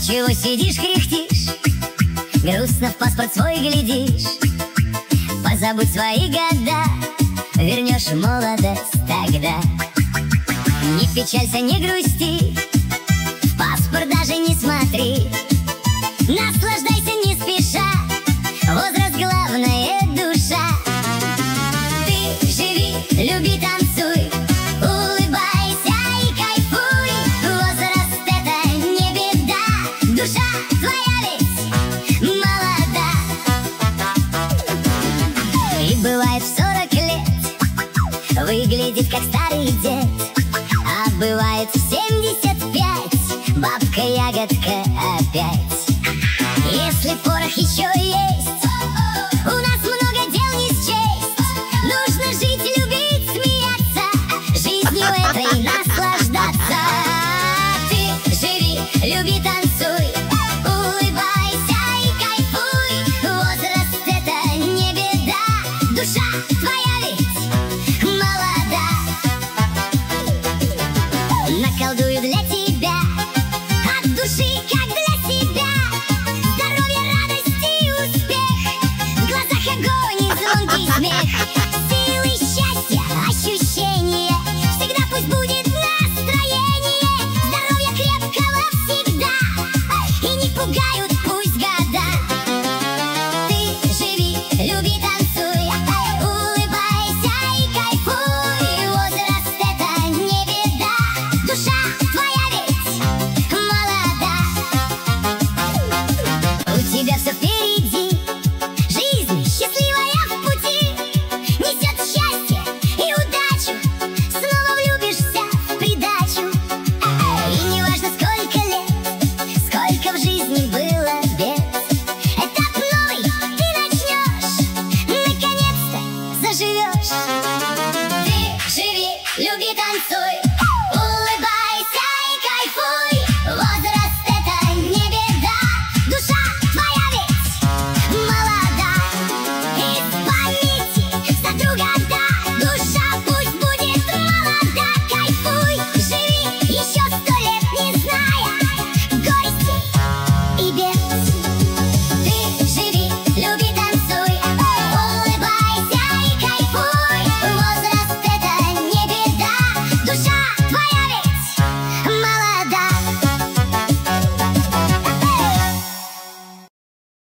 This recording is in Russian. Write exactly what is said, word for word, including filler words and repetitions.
Чего сидишь, кряхтишь, грустно в паспорт свой глядишь? Позабудь свои года, вернешь молодость тогда. Не печалься, не грусти, в паспорт даже не смотри. Наслаждайся не спеша, возраст главное душа. Ты живи, люби, танцуй, улыбайся и кайфуй. Возраст это не беда, душа твоя ведь молода. И бывает в сорок лет выглядит как старый дед, а бывает в семьдесят пять бабка-ягодка опять. Если порох еще есть, у нас много дел не счесть. Нужно жить, любить, смеяться, жизнью этой наслаждаться. Ты живи, люби, танцуй, улыбайся и кайфуй. Возраст это не беда, душа твоя ведь молода. Наколдую для тебя от души, как для себя. Звонкий смех, силы счастья, ощущения. Всегда пусть будет настроение, здоровья крепкого всегда, и не пугают пусть года. Ты живи, люби, танцуй, улыбайся и кайфуй. Возраст это не беда, душа твоя ведь молода. У тебя все впереди, жизнь счастливая. Ты живи, люби, танцуй.